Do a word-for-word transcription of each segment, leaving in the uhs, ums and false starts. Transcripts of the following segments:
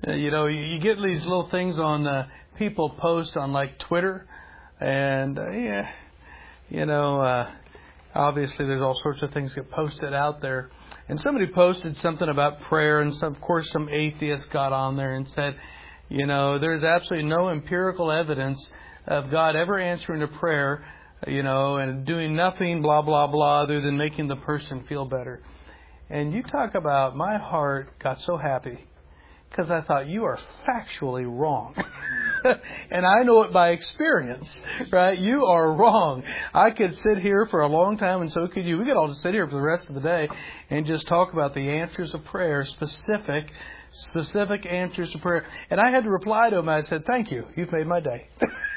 uh, you know, you, you get these little things on uh, people post on like Twitter, and uh, yeah, you know, uh, obviously there's all sorts of things get posted out there. And somebody posted something about prayer, and some, of course some atheist got on there and said, you know, there's absolutely no empirical evidence of God ever answering a prayer, you know, and doing nothing, blah, blah, blah, other than making the person feel better. And you talk about, my heart got so happy because I thought, you are factually wrong. And I know it by experience, right? You are wrong. I could sit here for a long time, and so could you. We could all just sit here for the rest of the day and just talk about the answers of prayer, specific, specific answers to prayer. And I had to reply to him. I said, thank you. You've made my day.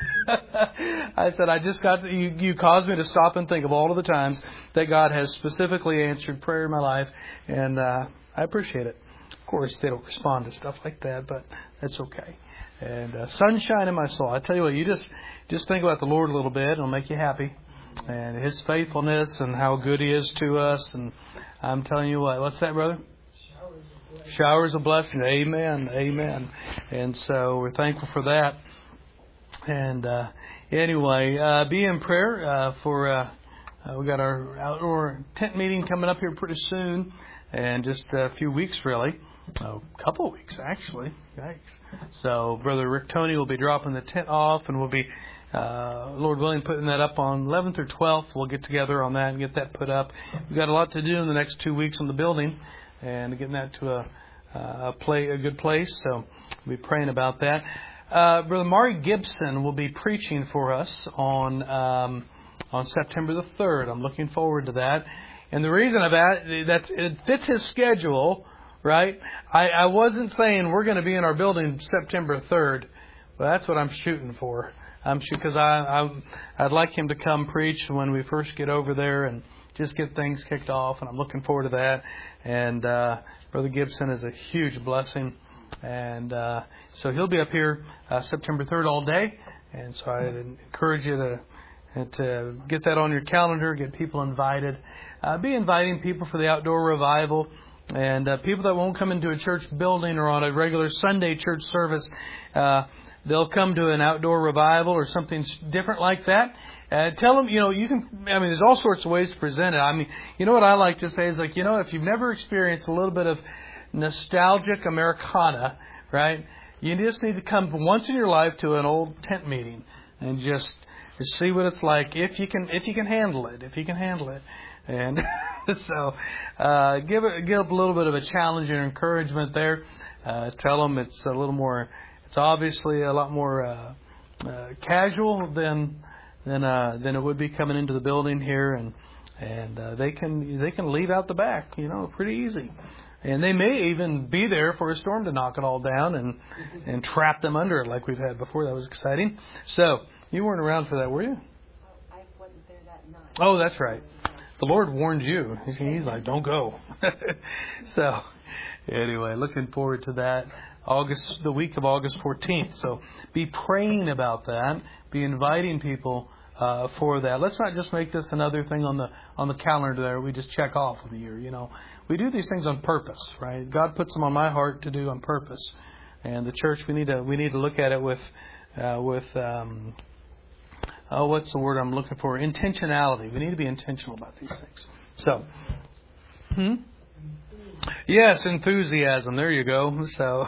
I said, I just got to, you, you caused me to stop and think of all of the times that God has specifically answered prayer in my life, and uh, I appreciate it. Of course, they don't respond to stuff like that, but that's okay. And uh, sunshine in my soul. I tell you what, you just just think about the Lord a little bit, and it'll make you happy. And His faithfulness and how good He is to us. And I'm telling you what, what's that, brother? Showers of blessing. Showers of blessing. Amen. Amen. And so we're thankful for that. And uh, anyway, uh, be in prayer uh, for, uh, uh, we got our outdoor tent meeting coming up here pretty soon. And just a few weeks, really. A couple of weeks, actually. Yikes. So, Brother Rick Tony will be dropping the tent off, and we'll be, uh, Lord willing, putting that up on eleventh or twelfth. We'll get together on that and get that put up. We've got a lot to do in the next two weeks on the building, and getting that to a, a, play, a good place. So, we'll be praying about that. Uh, Brother Maury Gibson will be preaching for us on um, on September the third. I'm looking forward to that. And the reason of that, that's, it fits his schedule. Right? I, I wasn't saying we're going to be in our building September third, but that's what I'm shooting for. I'm shooting because I, I I'd like him to come preach when we first get over there and just get things kicked off, and I'm looking forward to that. And uh, Brother Gibson is a huge blessing, and uh, so he'll be up here uh, September third all day. And so I encourage you to to get that on your calendar, get people invited, uh, be inviting people for the outdoor revival. And uh, people that won't come into a church building or on a regular Sunday church service, uh, they'll come to an outdoor revival or something different like that. Uh, tell them, you know, you can, I mean, there's all sorts of ways to present it. I mean, you know what I like to say is like, you know, if you've never experienced a little bit of nostalgic Americana, right, you just need to come once in your life to an old tent meeting and just, just see what it's like if you can, if you can handle it, if you can handle it. And so, uh, give it, give a little bit of a challenge and encouragement there. Uh, tell them it's a little more, it's obviously a lot more uh, uh, casual than than uh, than it would be coming into the building here, and and uh, they can they can leave out the back, you know, pretty easy. And they may even be there for a storm to knock it all down and and trap them under it like we've had before. That was exciting. So you weren't around for that, were you? I wasn't there that night. Oh, that's right. The Lord warned you. He's like, don't go. So, anyway, looking forward to that. August, the week of August fourteenth. So, be praying about that. Be inviting people uh, for that. Let's not just make this another thing on the on the calendar there. We just check off of the year. You know, we do these things on purpose, right? God puts them on my heart to do on purpose. And the church, we need to we need to look at it with uh, with. Um, Oh, what's the word I'm looking for? Intentionality. We need to be intentional about these things. So, hmm? Yes, enthusiasm. There you go. So,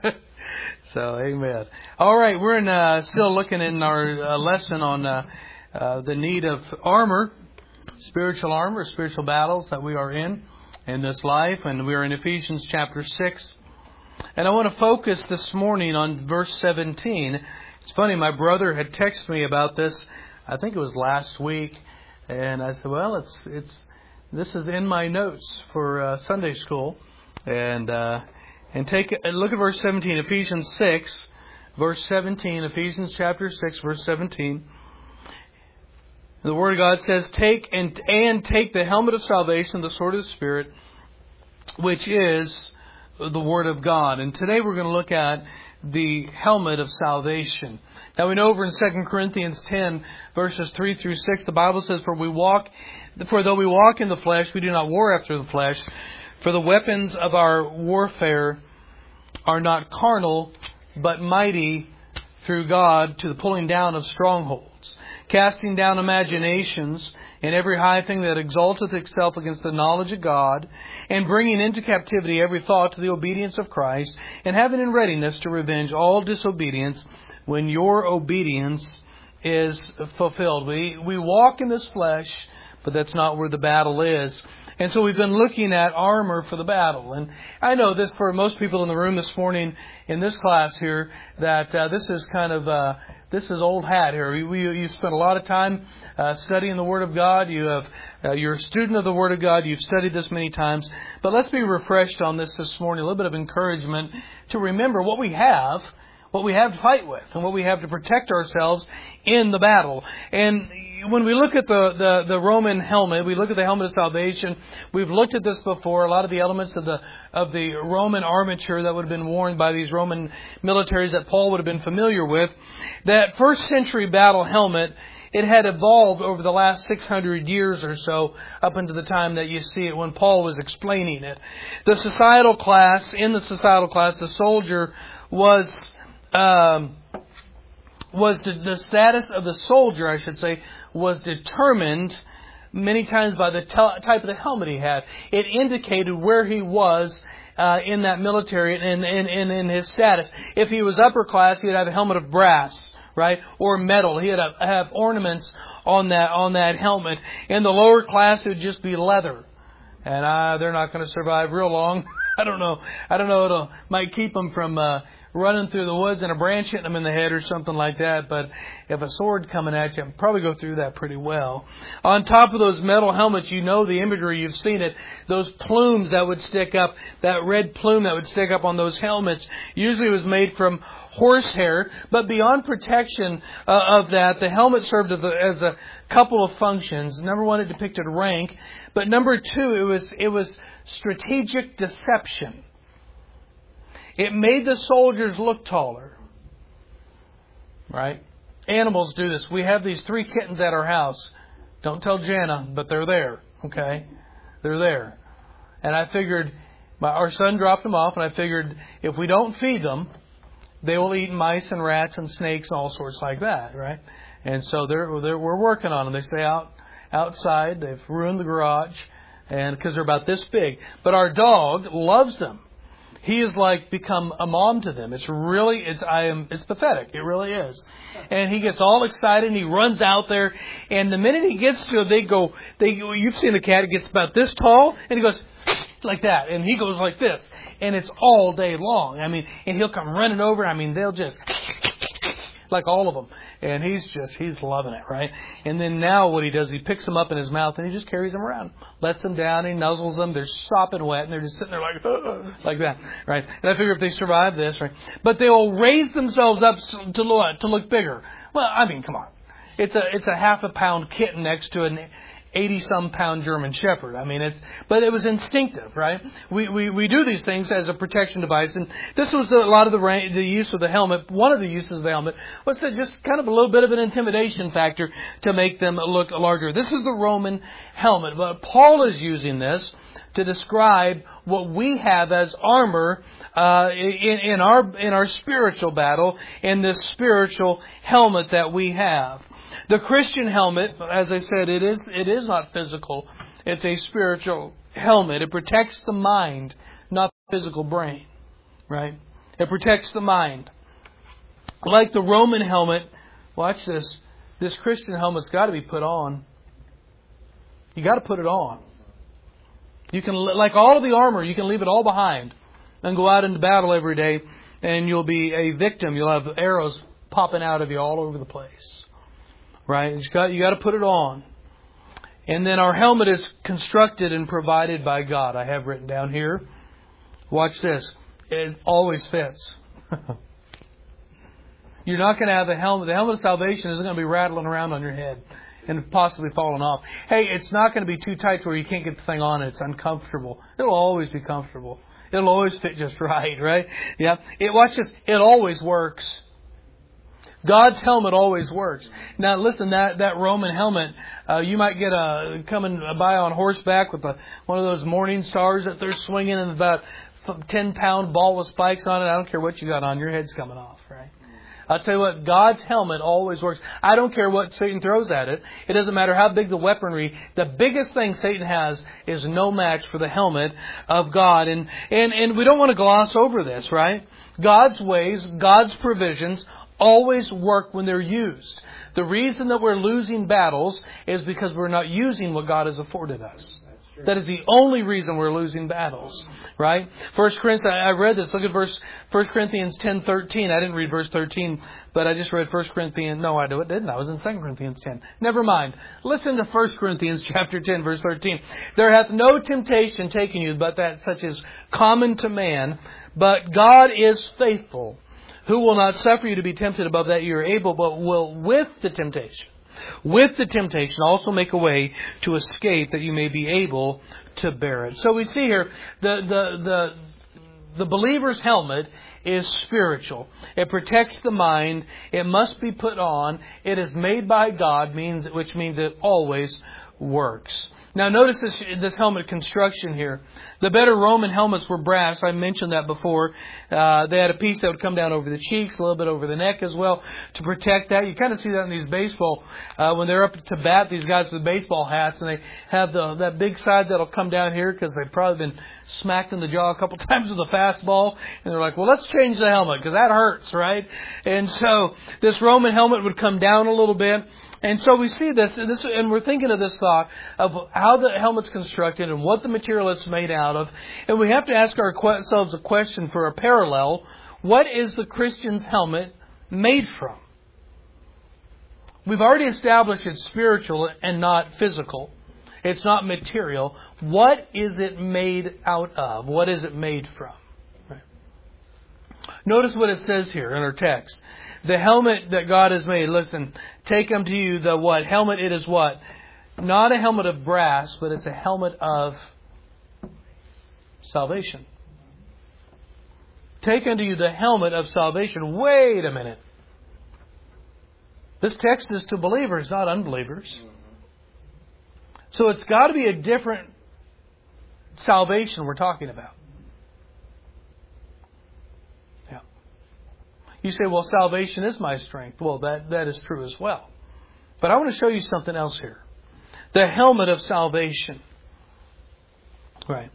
so amen. All right, we're in, uh, still looking in our uh, lesson on uh, uh, the need of armor, spiritual armor, spiritual battles that we are in in this life, and we are in Ephesians chapter six. And I want to focus this morning on verse seventeen. It's funny, my brother had texted me about this, I think it was last week, and I said, well, it's it's this is in my notes for uh, Sunday school, and uh, and take a look at verse seventeen, Ephesians six, verse seventeen, Ephesians chapter six, verse seventeen. The Word of God says, "Take and and take the helmet of salvation, the sword of the Spirit, which is the Word of God." And today we're going to look at the helmet of salvation. Now we know over in Second Corinthians ten, verses three through six, the Bible says, For we walk, for though we walk in the flesh, we do not war after the flesh. For the weapons of our warfare are not carnal, but mighty through God to the pulling down of strongholds, casting down imaginations and every high thing that exalteth itself against the knowledge of God, and bringing into captivity every thought to the obedience of Christ, and having in readiness to revenge all disobedience when your obedience is fulfilled. We we walk in this flesh, but that's not where the battle is. And so we've been looking at armor for the battle. And I know this for most people in the room this morning in this class here, that uh, this is kind of, uh, this is old hat here. We, we, you spent a lot of time uh, studying the Word of God. You have, uh, you're a student of the Word of God. You've studied this many times. But let's be refreshed on this this morning. A little bit of encouragement to remember what we have, what we have to fight with, and what we have to protect ourselves in the battle. And when we look at the, the, the Roman helmet, we look at the helmet of salvation. We've looked at this before. A lot of the elements of the of the Roman armature that would have been worn by these Roman militaries that Paul would have been familiar with. That first century battle helmet, it had evolved over the last six hundred years or so, up into the time that you see it when Paul was explaining it. The societal class, in the societal class, the soldier was... Um, was the, the status of the soldier, I should say, was determined many times by the t- type of the helmet he had. It indicated where he was uh, in that military and in, in, in his status. If he was upper class, he'd have a helmet of brass, right, or metal. He'd have, have ornaments on that on that helmet. In the lower class, it would just be leather, and uh, they're not going to survive real long. I don't know. I don't know. It might keep them from Uh, running through the woods and a branch hitting them in the head or something like that. But if a sword coming at you, probably go through that pretty well. On top of those metal helmets, you know the imagery, you've seen it. Those plumes that would stick up, that red plume that would stick up on those helmets, usually was made from horsehair. But beyond protection uh, of that, the helmet served as a, as a couple of functions. Number one, it depicted rank. But number two, it was it was strategic deception. It made the soldiers look taller. Right? Animals do this. We have these three kittens at our house. Don't tell Jana, but they're there. Okay? They're there. And I figured, my, our son dropped them off, and I figured if we don't feed them, they will eat mice and rats and snakes and all sorts like that. Right? And so they're, they're, we're working on them. They stay out outside. They've ruined the garage, and because they're about this big. But our dog loves them. He has like become a mom to them. It's really, it's I am, it's pathetic. It really is. And he gets all excited and he runs out there. And the minute he gets to it, they go, they, you've seen the cat, it gets about this tall and he goes like that. And he goes like this. And it's all day long. I mean, and he'll come running over. I mean, they'll just like all of them. And he's just, he's loving it, right? And then now what he does, he picks them up in his mouth and he just carries them around. Lets them down, he nuzzles them, they're sopping wet, and they're just sitting there like, uh, like that, right? And I figure if they survive this, right? But they will raise themselves up to look, to look bigger. Well, I mean, come on. It's a, it's a half a pound kitten next to an eighty-some pound German Shepherd. I mean, it's, but it was instinctive, right? We, we, we do these things as a protection device. And this was the, a lot of the, the use of the helmet. One of the uses of the helmet was to just kind of a little bit of an intimidation factor to make them look larger. This is the Roman helmet. But Paul is using this to describe what we have as armor uh, in, in our in our spiritual battle, in this spiritual helmet that we have. The Christian helmet, as I said, it is it is not physical. It's a spiritual helmet. It protects the mind, not the physical brain. Right? It protects the mind. Like the Roman helmet, watch this. This Christian helmet's got to be put on. You got to put it on. You can, like all of the armor, you can leave it all behind and go out into battle every day, and you'll be a victim. You'll have arrows popping out of you all over the place. Right? You got, you got to put it on. And then our helmet is constructed and provided by God. I have written down here. Watch this. It always fits. You're not going to have a helmet. The helmet of salvation isn't going to be rattling around on your head and possibly falling off. Hey, it's not going to be too tight where you can't get the thing on. It's uncomfortable. It'll always be comfortable. It'll always fit just right, right? Yeah. It, watch this. It always works. God's helmet always works. Now, listen, that, that Roman helmet, uh, you might get a coming by on horseback with a, one of those morning stars that they're swinging in about ten pound ball with spikes on it, I don't care what you got on, your head's coming off, right? I'll tell you what, God's helmet always works. I don't care what Satan throws at it. It doesn't matter how big the weaponry. The biggest thing Satan has is no match for the helmet of God. And, and, and we don't want to gloss over this, right? God's ways, God's provisions always work when they're used. The reason that we're losing battles is because we're not using what God has afforded us. That is the only reason we're losing battles, right? First Corinthians, I read this. Look at verse First Corinthians ten thirteen. I didn't read verse thirteen, but I just read First Corinthians. No, I didn't. I was in Second Corinthians ten. Never mind. Listen to First Corinthians chapter ten, verse thirteen. There hath no temptation taken you, but that such is common to man. But God is faithful, who will not suffer you to be tempted above that you are able, but will with the temptation. With the temptation also make a way to escape, that you may be able to bear it. So we see here the the the, the believer's helmet is spiritual. It protects the mind. It must be put on. It is made by God, means which means it always works. Now notice this, this helmet construction here. The better Roman helmets were brass. I mentioned that before. Uh, they had a piece that would come down over the cheeks, a little bit over the neck as well, to protect that. You kind of see that in these baseball, uh, when they're up to bat, these guys with baseball hats, and they have the that big side that'll come down here because they've probably been smacked in the jaw a couple times with a fastball. And they're like, well, let's change the helmet because that hurts, right? And so this Roman helmet would come down a little bit. And so we see this, and, this, and we're thinking of this thought of how the helmet's constructed and what the material it's made out of. And we have to ask ourselves a question for a parallel. What is the Christian's helmet made from? We've already established it's spiritual and not physical. It's not material. What is it made out of? What is it made from? Right. Notice what it says here in our text. The helmet that God has made, listen, take unto you the what? Helmet, it is what? Not a helmet of brass, but it's a helmet of salvation. Take unto you the helmet of salvation. Wait a minute. This text is to believers, not unbelievers. So it's got to be a different salvation we're talking about. You say, well, salvation is my strength. Well, that, that is true as well. But I want to show you something else here. The helmet of salvation. Right.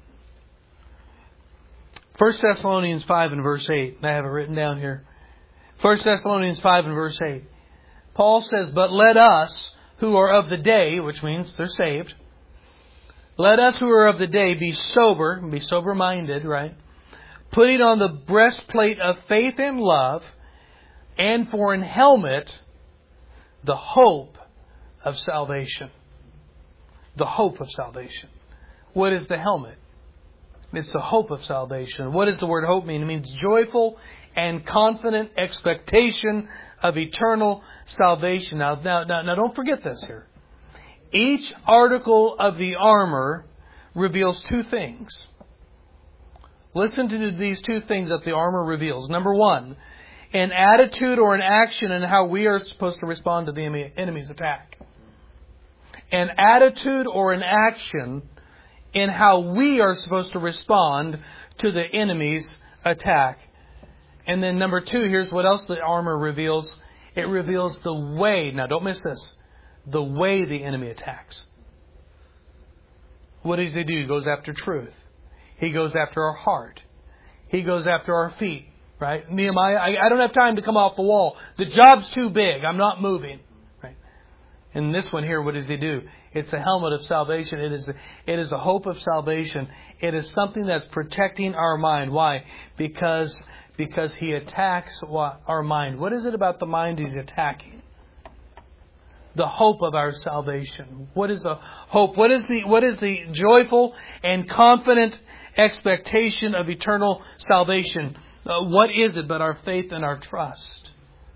First Thessalonians five and verse eight. I have it written down here. First Thessalonians five and verse eight. Paul says, but let us who are of the day, which means they're saved, let us who are of the day be sober, be sober-minded, right? Putting on the breastplate of faith and love, and for an helmet, the hope of salvation. The hope of salvation. What is the helmet? It's the hope of salvation. What does the word hope mean? It means joyful and confident expectation of eternal salvation. Now, now, now, now don't forget this here. Each article of the armor reveals two things. Listen to these two things that the armor reveals. Number one, an attitude or an action in how we are supposed to respond to the enemy's attack. An attitude or an action in how we are supposed to respond to the enemy's attack. And then number two, here's what else the armor reveals. It reveals the way, now don't miss this, the way the enemy attacks. What does he do? He goes after truth. He goes after our heart. He goes after our feet. Right? Nehemiah, I, I don't have time to come off the wall. The job's too big. I'm not moving. Right? And this one here, what does he do? It's a helmet of salvation. It is, it is a hope of salvation. It is something that's protecting our mind. Why? Because, because he attacks what, our mind. What is it about the mind he's attacking? The hope of our salvation. What is the hope? What is the, what is the joyful and confident expectation of eternal salvation? Uh, what is it but our faith and our trust?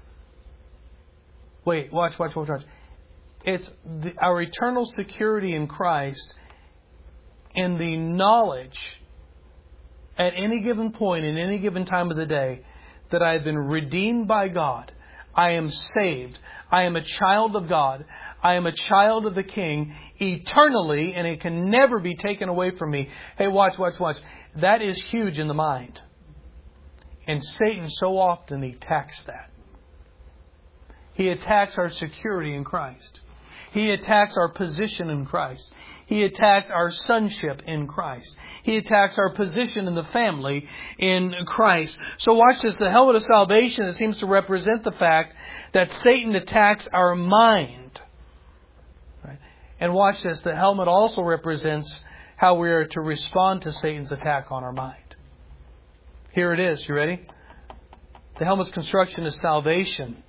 Wait, watch, watch, watch, watch. It's the, our eternal security in Christ and the knowledge at any given point, in any given time of the day, that I have been redeemed by God. I am saved. I am a child of God. I am a child of the King eternally, and it can never be taken away from me. Hey, watch, watch, watch. That is huge in the mind. And Satan so often attacks that. He attacks our security in Christ. He attacks our position in Christ. He attacks our sonship in Christ. He attacks our position in the family in Christ. So watch this. The helmet of salvation, it seems to represent the fact that Satan attacks our mind. Right? And watch this. The helmet also represents how we are to respond to Satan's attack on our mind. Here it is. You ready? The helmet's construction is salvation,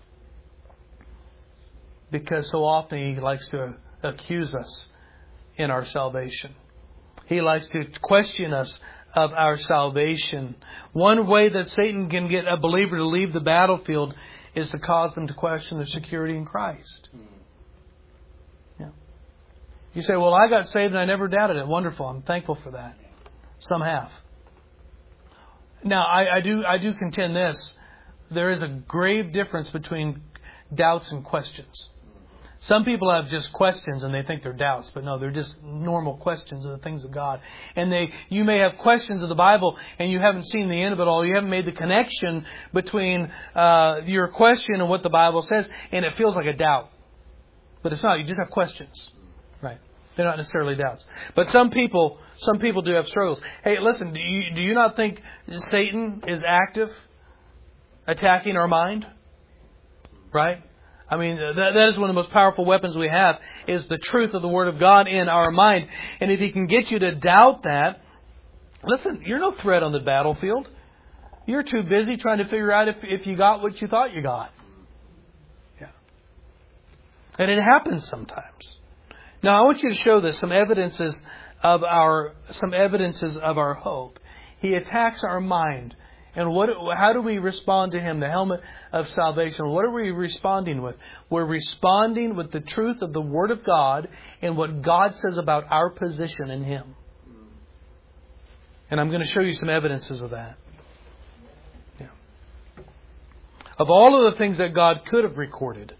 because so often he likes to accuse us in our salvation. He likes to question us of our salvation. One way that Satan can get a believer to leave the battlefield is to cause them to question their security in Christ. Yeah. You say, well, I got saved and I never doubted it. Wonderful. I'm thankful for that. Some have. Now, I, I do I do contend this. There is a grave difference between doubts and questions. Some people have just questions and they think they're doubts, but no, they're just normal questions of the things of God. And they, you may have questions of the Bible and you haven't seen the end of it all. You haven't made the connection between uh, your question and what the Bible says, and it feels like a doubt. But it's not. You just have questions. Right. They're not necessarily doubts. But some people, some people do have struggles. Hey, listen, do you, do you not think Satan is active, attacking our mind? Right? I mean, that, that is one of the most powerful weapons we have, is the truth of the Word of God in our mind. And if he can get you to doubt that, listen, you're no threat on the battlefield. You're too busy trying to figure out if, if you got what you thought you got. Yeah. And it happens sometimes. Now, I want you to show this, some evidences of our, some evidences of our hope. He attacks our mind. And what? How do we respond to him? The helmet of salvation. What are we responding with? We're responding with the truth of the Word of God and what God says about our position in Him. And I'm going to show you some evidences of that. Yeah. Of all of the things that God could have recorded,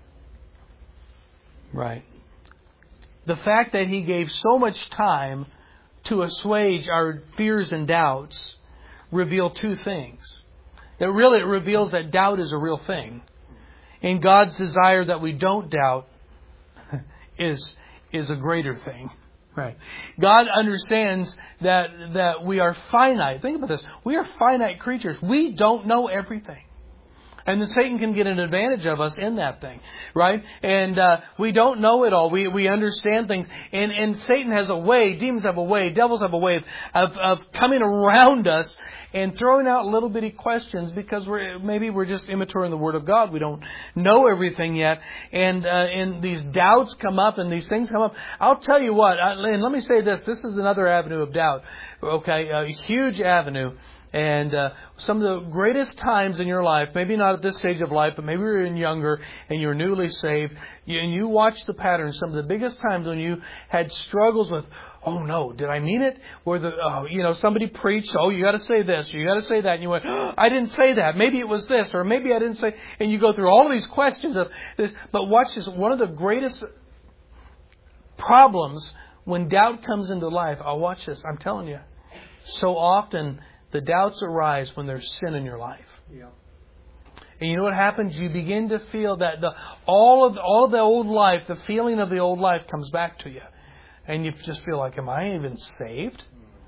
right? The fact that He gave so much time to assuage our fears and doubts reveal two things. That really it reveals that doubt is a real thing. And God's desire that we don't doubt is, is a greater thing. Right. God understands that, that we are finite. Think about this. We are finite creatures. We don't know everything. And then Satan can get an advantage of us in that thing, right? And uh, we don't know it all. We we understand things. And, and Satan has a way, demons have a way, devils have a way of, of coming around us and throwing out little bitty questions because we're maybe we're just immature in the Word of God. We don't know everything yet. And, uh, and these doubts come up and these things come up. I'll tell you what, I, and let me say this. This is another avenue of doubt. Okay, a huge avenue. And uh, some of the greatest times in your life, maybe not at this stage of life, but maybe you're in younger and you're newly saved, you, and you watch the pattern. Some of the biggest times when you had struggles with, oh no, did I mean it? Or the, oh, you know, somebody preached, oh, you got to say this, or you got to say that, and you went, oh, I didn't say that. Maybe it was this, or maybe I didn't say. And you go through all of these questions of this. But watch this. One of the greatest problems when doubt comes into life. I'll watch this. I'm telling you, so often. The doubts arise when there's sin in your life. Yeah. And you know what happens? You begin to feel that the all of all of the old life, the feeling of the old life comes back to you. And you just feel like, am I even saved?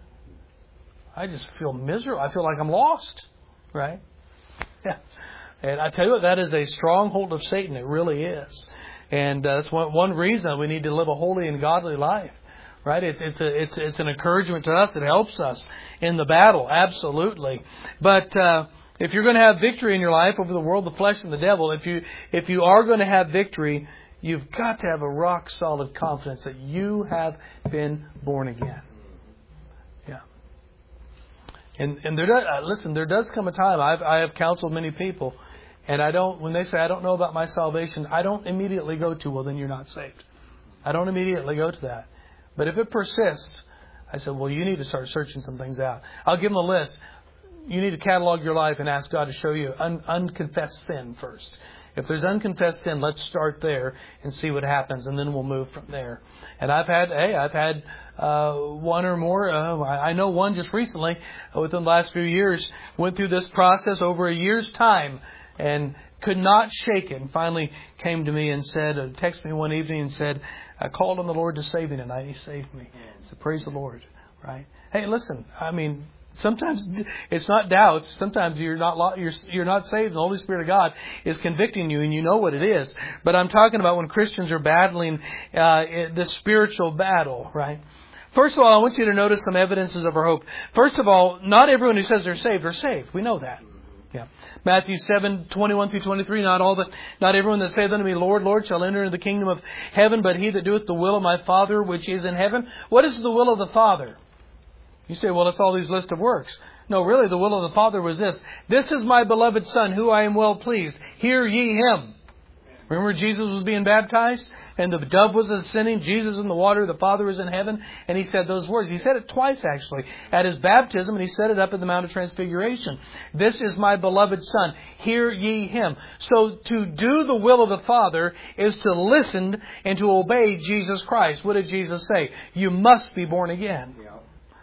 I just feel miserable. I feel like I'm lost. Right? Yeah. And I tell you what, that is a stronghold of Satan. It really is. And uh, that's one, one reason we need to live a holy and godly life. Right? It's it's a, it's it's an encouragement to us. It helps us in the battle, absolutely. But uh, if you're going to have victory in your life over the world, the flesh, and the devil, if you if you are going to have victory, you've got to have a rock solid confidence that you have been born again. Yeah. And and there does, uh, listen, there does come a time. I've I have counseled many people, and I don't. When they say I don't know about my salvation, I don't immediately go to, well, then you're not saved. I don't immediately go to that. But if it persists, I said, well, you need to start searching some things out. I'll give them a list. You need to catalog your life and ask God to show you un- unconfessed sin first. If there's unconfessed sin, let's start there and see what happens, and then we'll move from there. And I've had, hey, I've had uh, one or more. Uh, I know one just recently, uh, within the last few years, went through this process over a year's time and could not shake it. And finally came to me and said, uh, texted me one evening and said, I called on the Lord to save me tonight. He saved me. So praise the Lord, right? Hey, listen, I mean, sometimes it's not doubts. Sometimes you're not you're you're not saved, and the Holy Spirit of God is convicting you, and you know what it is. But I'm talking about when Christians are battling uh, the spiritual battle, right? First of all, I want you to notice some evidences of our hope. First of all, not everyone who says they're saved are saved. We know that. Yeah. Matthew seven, twenty-one through twenty-three, not all that, not everyone that saith unto me, Lord, Lord, shall enter into the kingdom of heaven, but he that doeth the will of my Father which is in heaven. What is the will of the Father? You say, well, it's all these list of works. No, really, the will of the Father was this. This is my beloved Son, who I am well pleased. Hear ye him. Remember Jesus was being baptized and the dove was ascending, Jesus in the water, the Father is in heaven, and he said those words. He said it twice actually at his baptism, and he said it up at the Mount of Transfiguration. This is my beloved Son, hear ye him. So to do the will of the Father is to listen and to obey Jesus Christ. What did Jesus say? You must be born again. Yeah.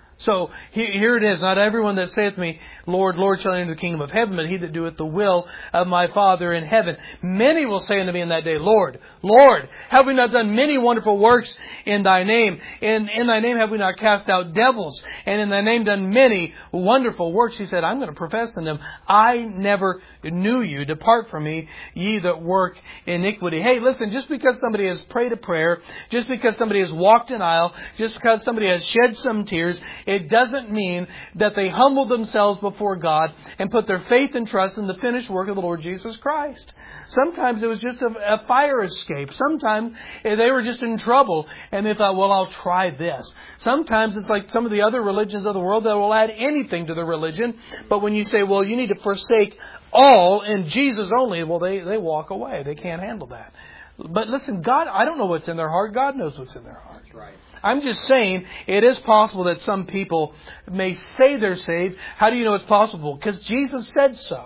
So here it is. Not everyone that saith to me, Lord, Lord, shall enter the kingdom of heaven, but he that doeth the will of my Father in heaven. Many will say unto me in that day, Lord, Lord, have we not done many wonderful works in thy name? In, in thy name have we not cast out devils? And in thy name done many wonderful works? He said, I'm going to profess to them, I never knew you. Depart from me, ye that work iniquity. Hey, listen, just because somebody has prayed a prayer, just because somebody has walked an aisle, just because somebody has shed some tears, it doesn't mean that they humble themselves before God and put their faith and trust in the finished work of the Lord Jesus Christ. Sometimes it was just a, a fire escape. Sometimes they were just in trouble and they thought, well, I'll try this. Sometimes it's like some of the other religions of the world that will add anything to their religion. But when you say, well, you need to forsake all and Jesus only, well, they, they walk away. They can't handle that. But listen, God, I don't know what's in their heart. God knows what's in their heart. That's right. I'm just saying it is possible that some people may say they're saved. How do you know it's possible? Because Jesus said so.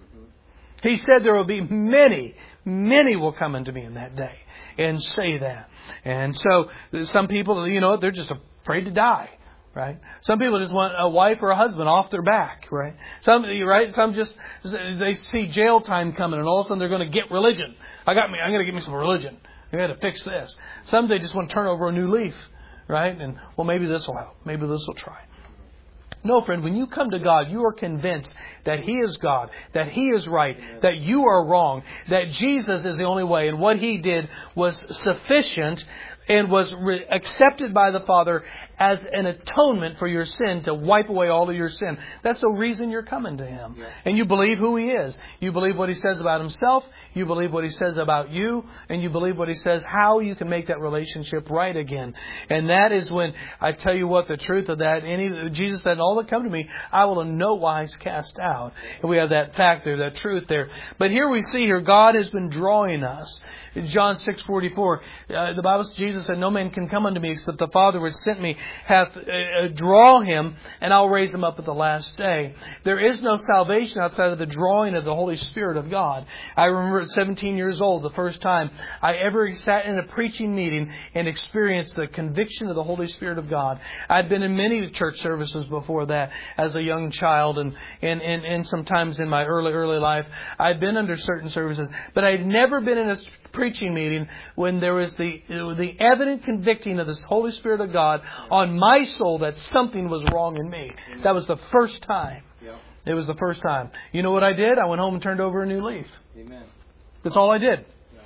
He said there will be many, many will come unto me in that day and say that. And so some people, you know, they're just afraid to die. Right? Some people just want a wife or a husband off their back, right? Some, right? Some just, they see jail time coming and all of a sudden they're going to get religion. I got me, I'm going to get me some religion. I got to fix this. Some they just want to turn over a new leaf, right? And, well, maybe this will help. Maybe this will try. No, friend, when you come to God, you are convinced that He is God, that He is right, that you are wrong, that Jesus is the only way, and what He did was sufficient and was re- accepted by the Father as an atonement for your sin, to wipe away all of your sin. That's the reason you're coming to Him. Yeah. And you believe who He is. You believe what He says about Himself. You believe what He says about you. And you believe what He says, how you can make that relationship right again. And that is when, I tell you what, the truth of that, any, Jesus said, all that come to me, I will in no wise cast out. And we have that fact there, that truth there. But here we see here, God has been drawing us. In John six forty-four, uh, the Bible says, Jesus said, no man can come unto me except the Father which sent me hath uh, draw him, and I'll raise him up at the last day. There is no salvation outside of the drawing of the Holy Spirit of God. I remember at seventeen years old, the first time I ever sat in a preaching meeting and experienced the conviction of the Holy Spirit of God. I'd been in many church services before that as a young child, and, and, and, and sometimes in my early, early life, I'd been under certain services, but I'd never been in a preaching meeting when there was the the evident convicting of the Holy Spirit of God on my soul that something was wrong in me. That was the first time. It was the first time. You know what I did? I went home and turned over a new leaf. Amen. That's all I did.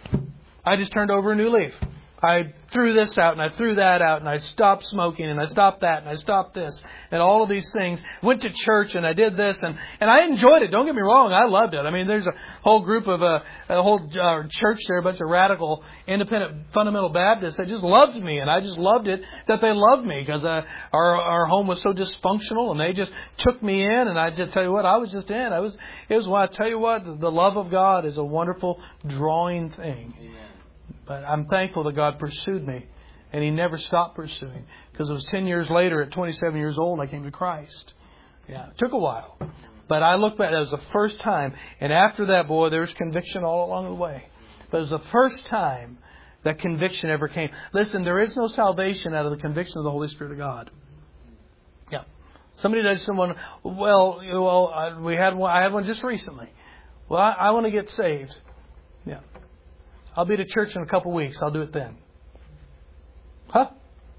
I just turned over a new leaf. I threw this out and I threw that out and I stopped smoking and I stopped that and I stopped this and all of these things. Went to church and I did this and, and I enjoyed it. Don't get me wrong. I loved it. I mean, there's a whole group of a, a whole uh, church there, a bunch of radical, independent, fundamental Baptists that just loved me, and I just loved it that they loved me because uh, our our home was so dysfunctional and they just took me in, and I just tell you what, I was just in. I was. It was. Well, I tell you what, the love of God is a wonderful drawing thing. Amen. But I'm thankful that God pursued me, and He never stopped pursuing. Because it was ten years later, at twenty-seven years old, I came to Christ. Yeah, it took a while. But I look back, that was the first time. And after that, boy, there was conviction all along the way. But it was the first time that conviction ever came. Listen, there is no salvation out of the conviction of the Holy Spirit of God. Yeah. Somebody does someone, well, well, I, we had one, I had one just recently. Well, I, I want to get saved. Yeah. I'll be to church in a couple weeks. I'll do it then. Huh?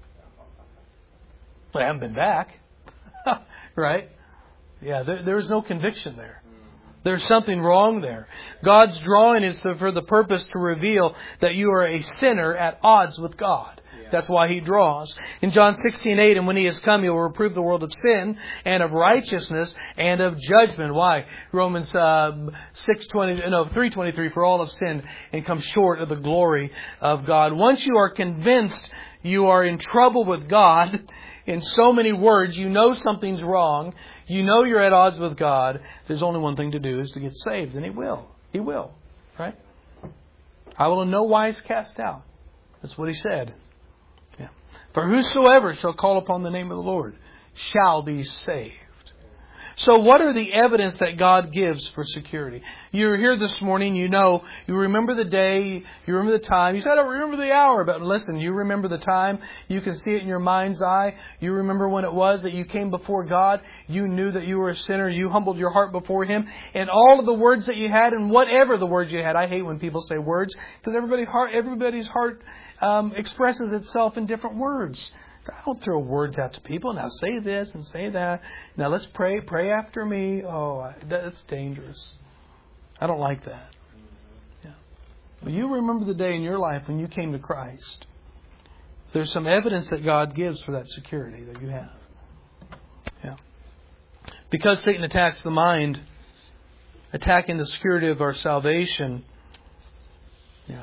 Well, I haven't been back. Right? Yeah, there, there's no conviction there. There's something wrong there. God's drawing is for the purpose to reveal that you are a sinner at odds with God. Yeah. That's why He draws. In John sixteen eight, and when He has come, He will reprove the world of sin and of righteousness and of judgment. Why? Romans uh, six twenty, no, three twenty-three, for all have sinned and come short of the glory of God. Once you are convinced you are in trouble with God, in so many words, you know something's wrong, you know you're at odds with God, there's only one thing to do, is to get saved. And He will. He will. Right? I will in no wise cast out. That's what He said. Yeah. For whosoever shall call upon the name of the Lord shall be saved. So what are the evidence that God gives for security? You're here this morning, you know, you remember the day, you remember the time. You said, I don't remember the hour, but listen, you remember the time. You can see it in your mind's eye. You remember when it was that you came before God. You knew that you were a sinner. You humbled your heart before Him. And all of the words that you had and whatever the words you had. I hate when people say words because everybody heart, everybody's heart um, expresses itself in different words. I don't throw words out to people. Now say this and say that. Now let's pray. Pray after me. Oh, that's dangerous. I don't like that. Yeah. But you remember the day in your life when you came to Christ. There's some evidence that God gives for that security that you have. Yeah. Because Satan attacks the mind, attacking the security of our salvation. Yeah.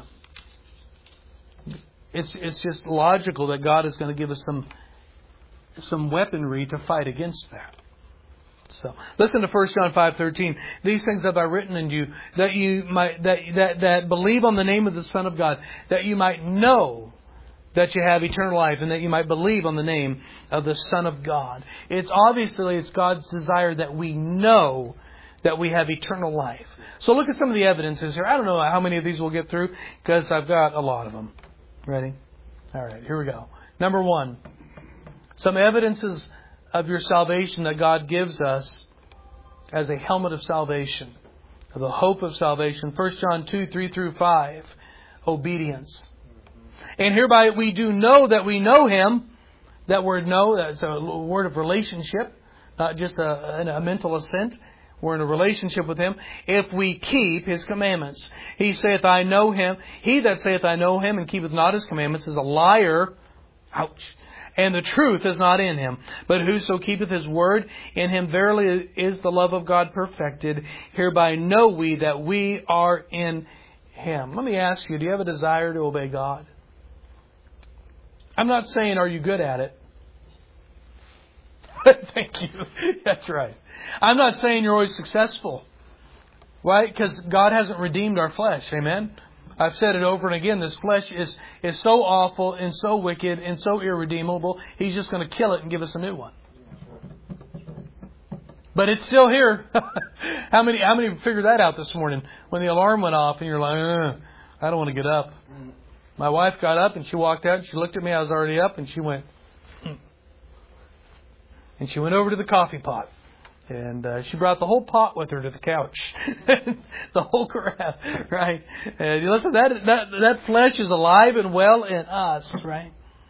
It's it's just logical that God is going to give us some some weaponry to fight against that. So listen to First John five thirteen. These things have I written in you that you might that that that believe on the name of the Son of God, that you might know that you have eternal life, and that you might believe on the name of the Son of God. It's obviously it's God's desire that we know that we have eternal life. So look at some of the evidences here. I don't know how many of these we'll get through because I've got a lot of them. Ready? All right, here we go. Number one, some evidences of your salvation that God gives us as a helmet of salvation, of the hope of salvation. First John two, three through five, obedience. And hereby we do know that we know Him. That word know, that's a word of relationship, not just a, a mental assent. We're in a relationship with Him if we keep His commandments. He saith, I know Him. He that saith, I know Him, and keepeth not His commandments is a liar. Ouch. And the truth is not in him. But whoso keepeth His word, in him verily is the love of God perfected. Hereby know we that we are in Him. Let me ask you, do you have a desire to obey God? I'm not saying, are you good at it? Thank you. That's right. I'm not saying you're always successful. Right? Because God hasn't redeemed our flesh. Amen? I've said it over and again. This flesh is, is so awful and so wicked and so irredeemable. He's just going to kill it and give us a new one. But it's still here. How many how many figured that out this morning when the alarm went off and you're like, Ugh, I don't want to get up. My wife got up and she walked out and she looked at me. I was already up and she went, mm. And she went over to the coffee pot. And uh, she brought the whole pot with her to the couch. The whole crap, right? And listen, that, that that flesh is alive and well in us, right?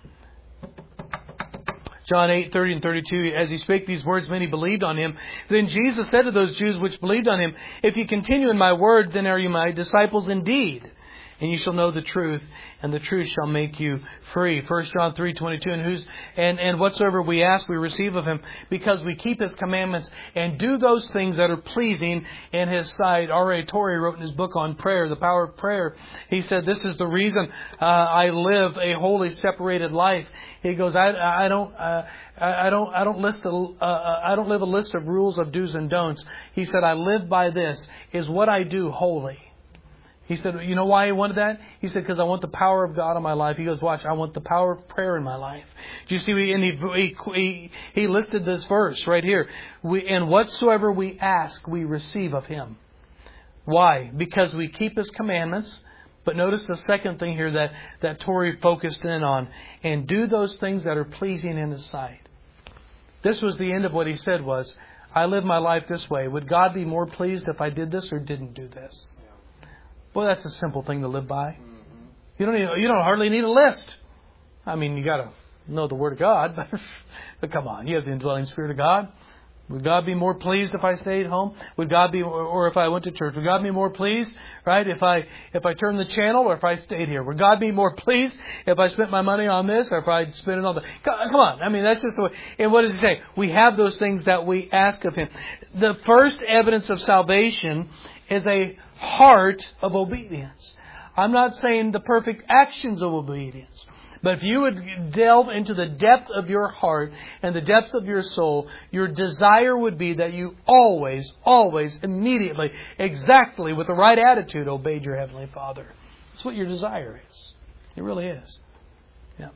John eight, thirty and thirty-two, as He spake these words, many believed on Him. Then Jesus said to those Jews which believed on Him, if you continue in my word, then are you my disciples indeed. And you shall know the truth, and the truth shall make you free. First John three twenty-two, and who's and, and whatsoever we ask, we receive of Him, because we keep His commandments and do those things that are pleasing in His sight. R A Torrey wrote in his book on prayer, The Power of Prayer. He said, this is the reason uh, I live a holy, separated life. He goes, I, I don't, uh, I don't, I don't list, a, uh, I don't live a list of rules of do's and don'ts. He said, I live by this: is what I do holy? He said, you know why he wanted that? He said, because I want the power of God in my life. He goes, watch, I want the power of prayer in my life. Do you see? And he, he, he, he listed this verse right here. We, and whatsoever we ask, we receive of Him. Why? Because we keep His commandments. But notice the second thing here that, that Tori focused in on. And do those things that are pleasing in His sight. This was the end of what he said was, I live my life this way. Would God be more pleased if I did this or didn't do this? Well, that's a simple thing to live by. Mm-hmm. You don't need, you don't hardly need a list. I mean, you got to know the Word of God, but, but come on, you have the indwelling Spirit of God. Would God be more pleased if I stayed home? Would God be, or, or if I went to church? Would God be more pleased, right? If I if I turned the channel or if I stayed here? Would God be more pleased if I spent my money on this or if I spent it on the? Come on, I mean that's just the way. And what does He say? We have those things that we ask of Him. The first evidence of salvation is a heart of obedience. I'm not saying the perfect actions of obedience. But if you would delve into the depth of your heart and the depths of your soul, your desire would be that you always, always, immediately, exactly with the right attitude obeyed your Heavenly Father. That's what your desire is. It really is. Yeah.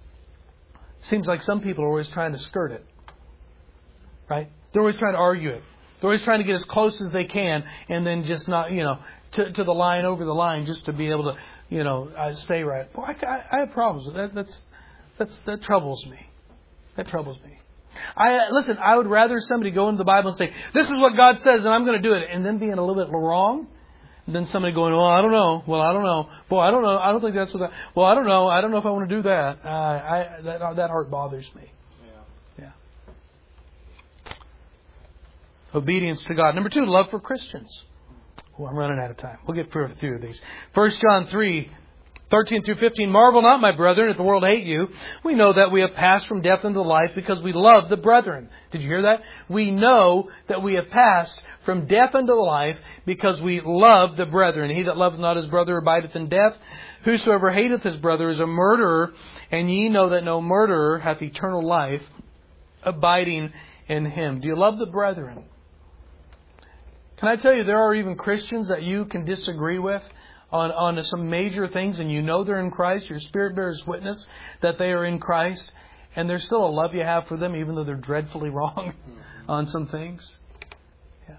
Seems like some people are always trying to skirt it. Right? They're always trying to argue it. They're always trying to get as close as they can and then just not, you know, to, to the line, over the line, just to be able to, you know, uh, stay right. Boy, I, I have problems with that. That's, that's, that troubles me. That troubles me. I listen, I would rather somebody go into the Bible and say, this is what God says and I'm going to do it, and then being a little bit wrong, than somebody going, well, I don't know. Well, I don't know. Boy, I don't know. I don't think that's what that... Well, I don't know. I don't know if I want to do that. Uh, I that, that heart bothers me. Yeah. Yeah. Obedience to God. Number two, love for Christians. Oh, I'm running out of time. We'll get through a few of these. First John three, thirteen through fifteen. Marvel not, my brethren, if the world hate you. We know that we have passed from death into life because we love the brethren. Did you hear that? We know that we have passed from death unto life because we love the brethren. He that loveth not his brother abideth in death. Whosoever hateth his brother is a murderer. And ye know that no murderer hath eternal life abiding in him. Do you love the brethren? Can I tell you, there are even Christians that you can disagree with on, on some major things, and you know they're in Christ. Your Spirit bears witness that they are in Christ, and there's still a love you have for them, even though they're dreadfully wrong on some things. Yeah.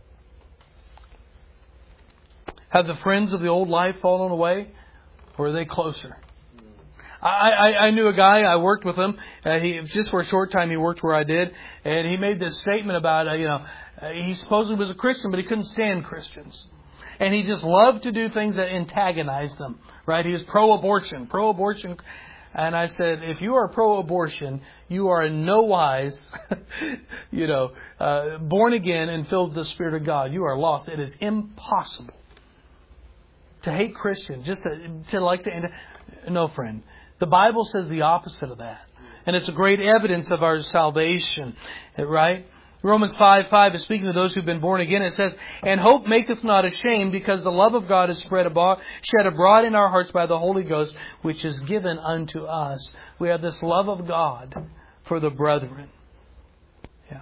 Have the friends of the old life fallen away, or are they closer? I, I, I knew a guy, I worked with him, uh, he just for a short time he worked where I did, and he made this statement about, uh, you know, uh, he supposedly was a Christian, but he couldn't stand Christians. And he just loved to do things that antagonized them, right? He was pro-abortion, pro-abortion. And I said, if you are pro-abortion, you are in no wise, you know, uh, born again and filled with the Spirit of God. You are lost. It is impossible to hate Christians, just to, to like to... No, friend. The Bible says the opposite of that. And it's a great evidence of our salvation, right? Romans five five is speaking to those who've been born again. It says, and hope maketh not ashamed, because the love of God is spread abroad, shed abroad in our hearts by the Holy Ghost, which is given unto us. We have this love of God for the brethren. Yeah.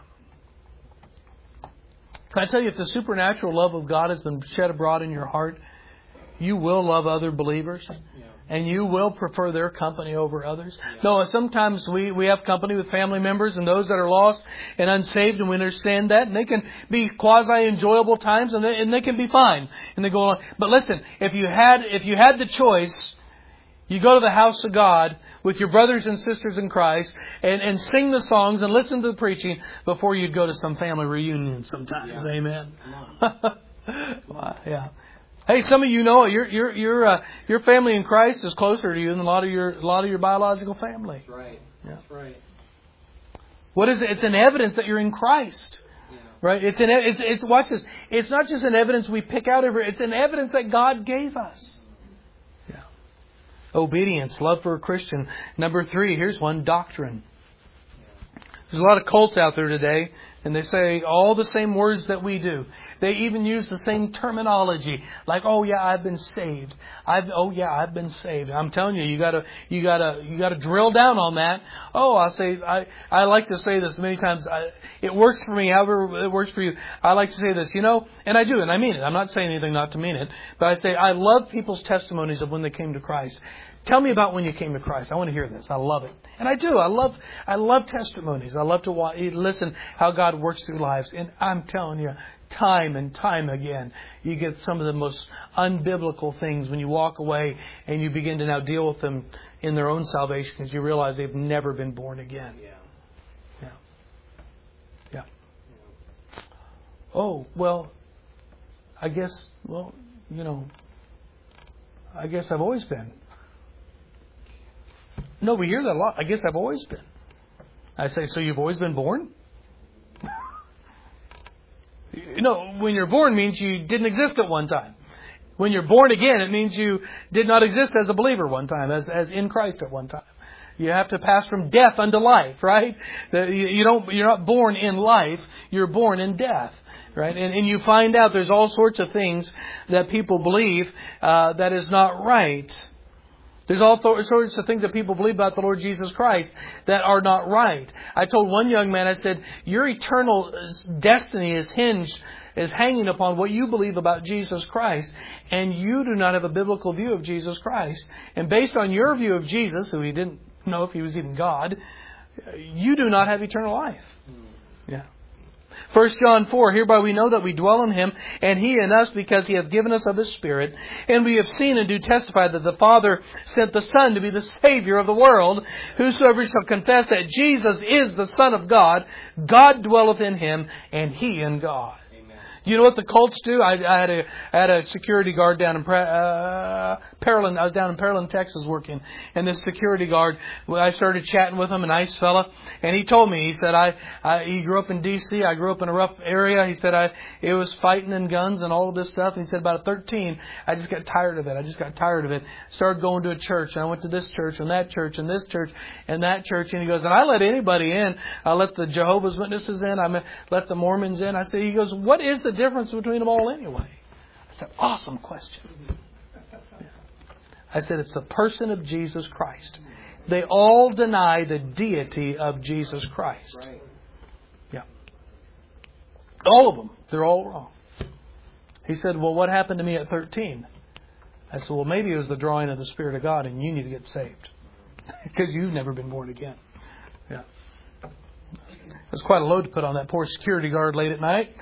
Can I tell you, if the supernatural love of God has been shed abroad in your heart, you will love other believers. Yeah. And you will prefer their company over others. Yeah. No, sometimes we, we have company with family members and those that are lost and unsaved, and we understand that. And they can be quasi-enjoyable times, and they, and they can be fine. And they go on. But listen, if you had if you had the choice, you go to the house of God with your brothers and sisters in Christ and, and sing the songs and listen to the preaching before you'd go to some family reunion sometimes. Yeah. Amen. Wow, yeah. Hey, some of you know your your your uh, your family in Christ is closer to you than a lot of your a lot of your biological family. That's right. Yeah. That's right. What is it? It's an evidence that you're in Christ, yeah. right? It's an it's it's watch this. It's not just an evidence we pick out every. It's an evidence that God gave us. Yeah. Obedience, love for a Christian. Number three. Here's one: doctrine. There's a lot of cults out there today And they say all the same words that we do. They even use the same terminology. Like, oh yeah, I've been saved. I've, oh yeah, I've been saved. I'm telling you, you gotta, you gotta, you gotta drill down on that. Oh, I say, I, I like to say this many times. I, it works for me, however it works for you. I like to say this, you know, and I do, and I mean it. I'm not saying anything not to mean it. But I say, I love people's testimonies of when they came to Christ. Tell me about when you came to Christ. I want to hear this. I love it. And I do. I love I love testimonies. I love to watch, listen how God works through lives. And I'm telling you, time and time again, you get some of the most unbiblical things when you walk away and you begin to now deal with them in their own salvation because you realize they've never been born again. Yeah. Yeah. Yeah. Oh, well, I guess, well, you know, I guess I've always been. No, we hear that a lot. I guess I've always been. I say, so you've always been born? You know, when you're born means you didn't exist at one time. When you're born again, it means you did not exist as a believer one time, as as in Christ at one time. You have to pass from death unto life, right? You don't. You're not born in life. You're born in death. Right, and, and you find out there's all sorts of things that people believe uh, that is not right. There's all th- sorts of things that people believe about the Lord Jesus Christ that are not right. I told one young man, I said, your eternal destiny is hinged, is hanging upon what you believe about Jesus Christ, and you do not have a biblical view of Jesus Christ. And based on your view of Jesus, who he didn't know if he was even God, you do not have eternal life. Yeah. First John four, hereby we know that we dwell in Him, and He in us, because He hath given us of His Spirit. And we have seen and do testify that the Father sent the Son to be the Savior of the world. Whosoever shall confess that Jesus is the Son of God, God dwelleth in Him, and He in God. You know what the cults do? I, I had a I had a security guard down in uh, Pearland. I was down in Pearland, Texas, working, and this security guard, I started chatting with him, a nice fella, and he told me, he said, I, I he grew up in D C. I grew up in a rough area. He said, I it was fighting and guns and all of this stuff. And he said, about at thirteen, I just got tired of it. I just got tired of it. Started going to a church, and I went to this church and that church and this church and that church. And he goes, and I let anybody in. I let the Jehovah's Witnesses in. I let the Mormons in. I said, he goes, what is the difference between them all anyway? I said, awesome question. I said, it's the person of Jesus Christ. They all deny the deity of Jesus Christ. Yeah. All of them. They're all wrong. He said, well, what happened to me at thirteen? I said, well, maybe it was the drawing of the Spirit of God and you need to get saved. Because you've never been born again. Yeah. It's quite a load to put on that poor security guard late at night.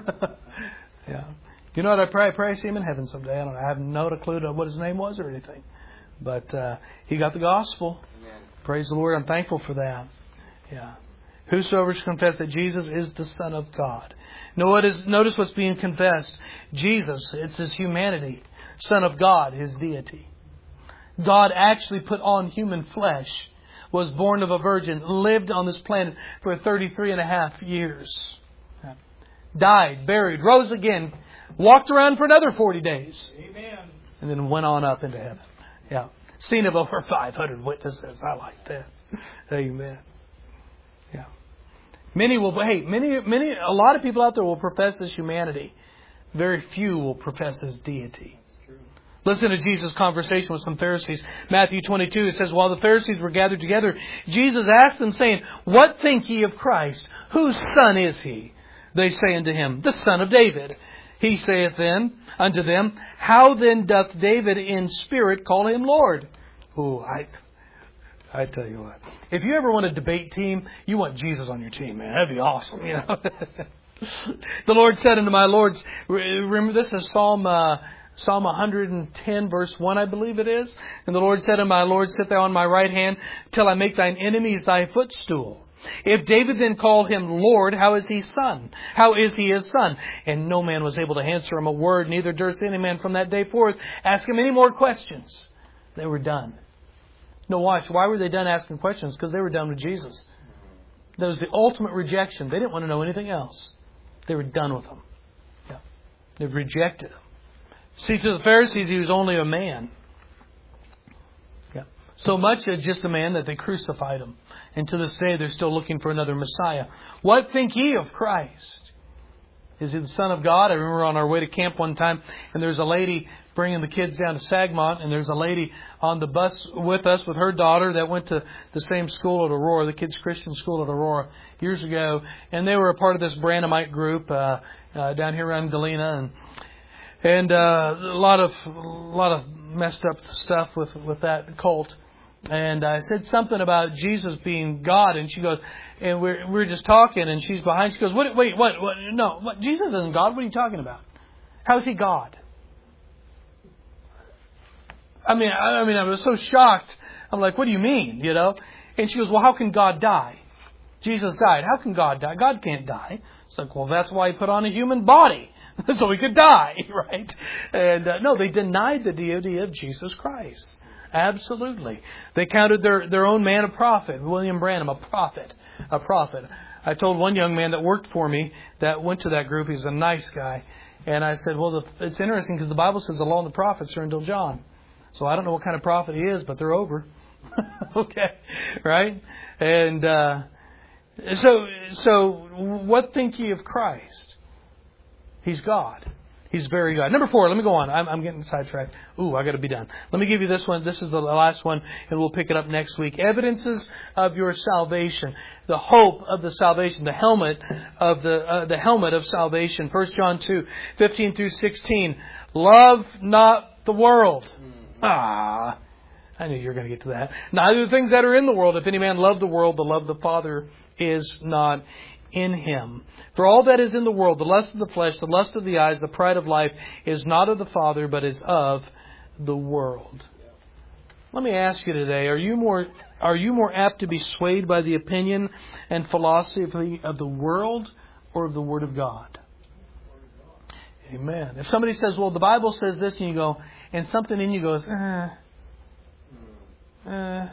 Yeah. You know what? I pray, I pray I see him in heaven someday. I don't know. I have no clue to what his name was or anything. But uh, he got the gospel. Amen. Praise the Lord. I'm thankful for that. Yeah. Whosoever shall confess that Jesus is the Son of God. Now, what is, notice what's being confessed. Jesus, it's His humanity. Son of God, His deity. God actually put on human flesh, was born of a virgin, lived on this planet for thirty-three and a half years. Died, buried, rose again, walked around for another forty days. Amen. And then went on up into heaven. Yeah. Seen of over five hundred witnesses. I like that. Amen. Yeah. Many will, hey, many, many, a lot of people out there will profess His humanity. Very few will profess His deity. Listen to Jesus' conversation with some Pharisees. Matthew twenty-two, it says, while the Pharisees were gathered together, Jesus asked them, saying, what think ye of Christ? Whose son is He? They say unto Him, the Son of David. He saith then unto them, how then doth David in spirit call Him Lord? Oh, I, I tell you what. If you ever want a debate team, you want Jesus on your team, man. That'd be awesome, you know. The Lord said unto my Lords, remember this is Psalm uh, Psalm one hundred ten, verse one, I believe it is. And the Lord said unto my Lord, sit thou on my right hand, till I make thine enemies thy footstool. If David then called Him Lord, how is He son? How is He His son? And no man was able to answer Him a word, neither durst any man from that day forth ask Him any more questions. They were done. No, watch. Why were they done asking questions? Because they were done with Jesus. That was the ultimate rejection. They didn't want to know anything else. They were done with Him. Yeah. They rejected Him. See, to the Pharisees, He was only a man. Yeah. So much as just a man that they crucified Him. And to this day, they're still looking for another Messiah. What think ye of Christ? Is he the Son of God? I remember on our way to camp one time, and there's a lady bringing the kids down to Sagmont, and there's a lady on the bus with us with her daughter that went to the same school at Aurora, the kids' Christian school at Aurora years ago, and they were a part of this Branhamite group uh, uh, down here around Galena, and and uh, a lot of a lot of messed up stuff with with that cult. And I said something about Jesus being God, and she goes, and we're we're just talking, and she's behind. She goes, "What? Wait, what? What? No, what, Jesus isn't God. What are you talking about? How is he God?" I mean, I, I mean, I was so shocked. I'm like, "What do you mean?" You know? And she goes, "Well, how can God die? Jesus died. How can God die? God can't die." It's like, well, that's why he put on a human body so he could die, right? And uh, no, they denied the deity of Jesus Christ. Absolutely. They counted their, their own man a prophet, William Branham, a prophet, a prophet. I told one young man that worked for me that went to that group, he's a nice guy, and I said, well, the, it's interesting because the Bible says the law and the prophets are until John. So I don't know what kind of prophet he is, but they're over. Okay, right? And uh, so, so what think ye of Christ? He's God. He's very God. Number four, let me go on. I'm, I'm getting sidetracked. Ooh, I got to be done. Let me give you this one. This is the last one, and we'll pick it up next week. Evidences of your salvation, the hope of the salvation, the helmet of the uh, the helmet of salvation. First John two, fifteen through sixteen. Love not the world. Ah, I knew you were going to get to that. Neither the things that are in the world. If any man love the world, the love of the Father is not in him. For all that is in the world, the lust of the flesh, the lust of the eyes, the pride of life, is not of the Father, but is of the world. Let me ask you today, are you more are you more apt to be swayed by the opinion and philosophy of the, of the world or of the Word of God? Amen. If somebody says, well, the Bible says this, and you go, and something in you goes, eh, eh,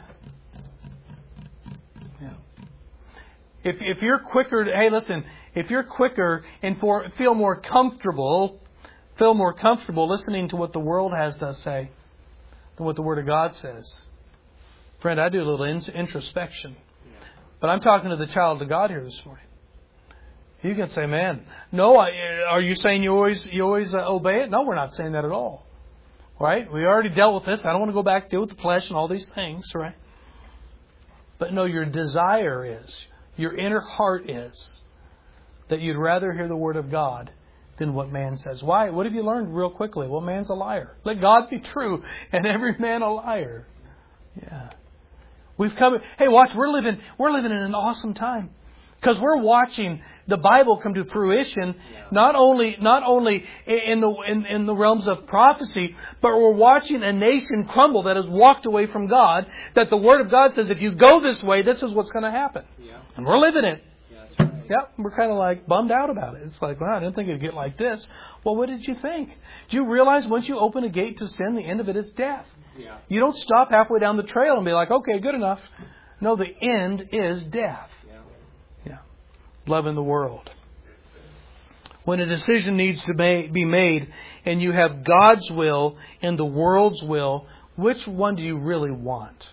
If if you're quicker, to, hey, listen, if you're quicker and for, feel more comfortable, feel more comfortable listening to what the world has to say than what the Word of God says. Friend, I do a little in, introspection. But I'm talking to the child of God here this morning. You can say, man, no, I, are you saying you always you always uh, obey it? No, we're not saying that at all. Right? We already dealt with this. I don't want to go back and deal with the flesh and all these things, right? But no, your desire is, your inner heart is that you'd rather hear the Word of God than what man says. Why? What have you learned real quickly? Well, man's a liar. Let God be true and every man a liar. Yeah. We've come. Hey, watch. We're living. We're living in an awesome time because we're watching the Bible come to fruition. Not only, not only in the in, in the realms of prophecy, but we're watching a nation crumble that has walked away from God. That the Word of God says, if you go this way, this is what's going to happen. Yeah. And we're living it. Yeah, that's right. Yep, we're kind of like bummed out about it. It's like, well, I didn't think it'd get like this. Well, what did you think? Do you realize once you open a gate to sin, the end of it is death? Yeah. You don't stop halfway down the trail and be like, okay, good enough. No, the end is death. Yeah. Yeah. Loving the world. When a decision needs to be made and you have God's will and the world's will, which one do you really want?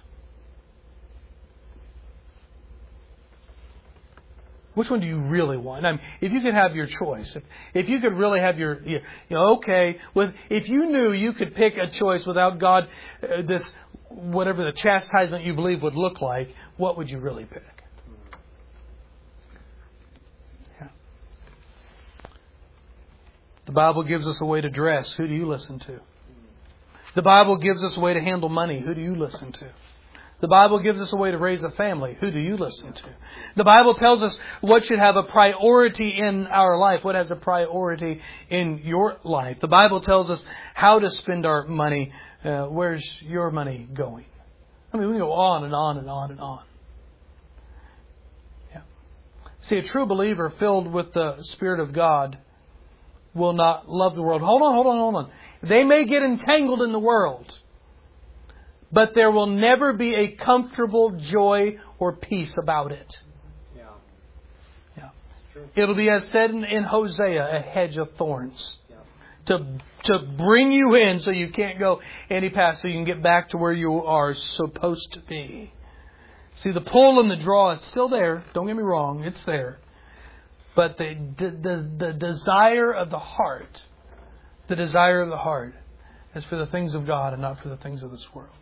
Which one do you really want? I mean, if you could have your choice, if, if you could really have your, you know, okay, with if you knew you could pick a choice without God, uh, this whatever the chastisement you believe would look like, what would you really pick? Yeah. The Bible gives us a way to dress. Who do you listen to? The Bible gives us a way to handle money. Who do you listen to? The Bible gives us a way to raise a family. Who do you listen to? The Bible tells us what should have a priority in our life. What has a priority in your life? The Bible tells us how to spend our money. Uh, where's your money going? I mean, we go on and on and on and on. Yeah. See, a true believer filled with the Spirit of God will not love the world. Hold on, hold on, hold on. They may get entangled in the world, but there will never be a comfortable joy or peace about it. Yeah. Yeah. It'll be, as said in, in Hosea, a hedge of thorns. Yeah. To to bring you in so you can't go any past, so you can get back to where you are supposed to be. See, the pull and the draw, it's still there. Don't get me wrong, it's there. But the, the, the, the desire of the heart, the desire of the heart is for the things of God and not for the things of this world.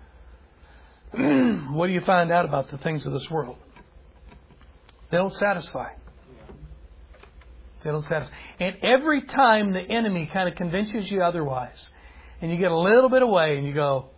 What do you find out about the things of this world? They don't satisfy. They don't satisfy. And every time the enemy kind of convinces you otherwise, and you get a little bit away and you go,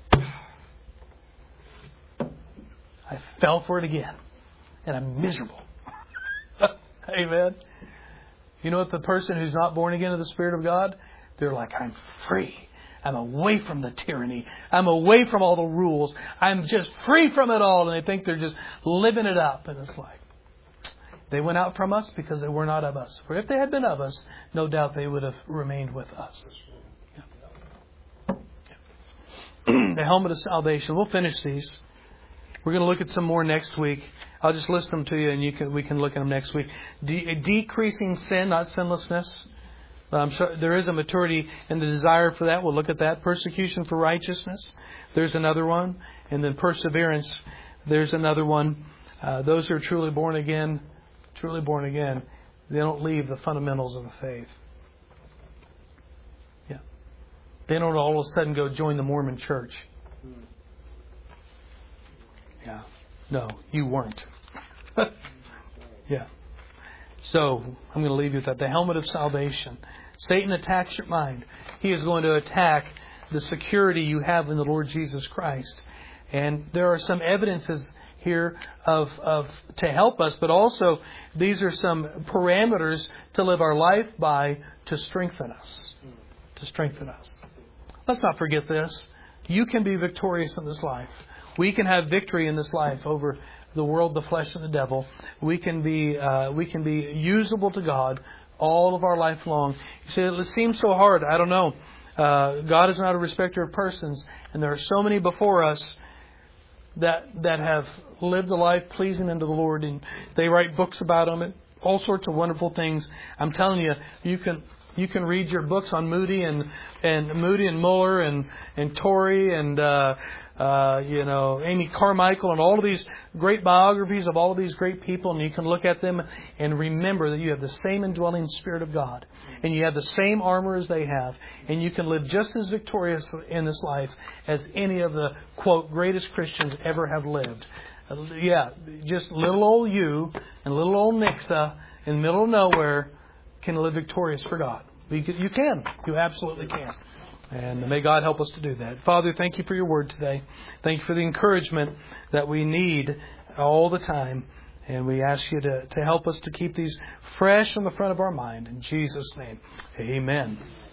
I fell for it again. And I'm miserable. Amen. You know what the person who's not born again of the Spirit of God, they're like, I'm free. I'm away from the tyranny. I'm away from all the rules. I'm just free from it all. And they think they're just living it up. And it's like, they went out from us because they were not of us. For if they had been of us, no doubt they would have remained with us. Yeah. Yeah. The helmet of salvation. We'll finish these. We're going to look at some more next week. I'll just list them to you, and you can we can look at them next week. De- decreasing sin, not sinlessness. But I'm sure there is a maturity in the desire for that. We'll look at that. Persecution for righteousness. There's another one. And then perseverance. There's another one. Uh, those who are truly born again, truly born again, they don't leave the fundamentals of the faith. Yeah. They don't all of a sudden go join the Mormon church. Yeah. No, you weren't. Yeah. So, I'm going to leave you with that. The helmet of salvation. Satan attacks your mind. He is going to attack the security you have in the Lord Jesus Christ. And there are some evidences here of, of to help us, but also these are some parameters to live our life by to strengthen us. To strengthen us. Let's not forget this. You can be victorious in this life. We can have victory in this life over the world, the flesh, and the devil. We can be uh, we can be usable to God all of our life long. You say, it seems so hard. I don't know. Uh, God is not a respecter of persons. And there are so many before us that that have lived a life pleasing unto the Lord. And they write books about them. All sorts of wonderful things. I'm telling you, you can... You can read your books on Moody and and Moody and Muller and and Torrey and uh, uh, you know Amy Carmichael and all of these great biographies of all of these great people, and you can look at them and remember that you have the same indwelling Spirit of God, and you have the same armor as they have, and you can live just as victorious in this life as any of the quote greatest Christians ever have lived. Uh, yeah, just little old you and little old Nixa in the middle of nowhere can live victorious for God. You can. You absolutely can. And may God help us to do that. Father, thank you for your word today. Thank you for the encouragement that we need all the time. And we ask you to, to help us to keep these fresh on the front of our mind. In Jesus' name, amen.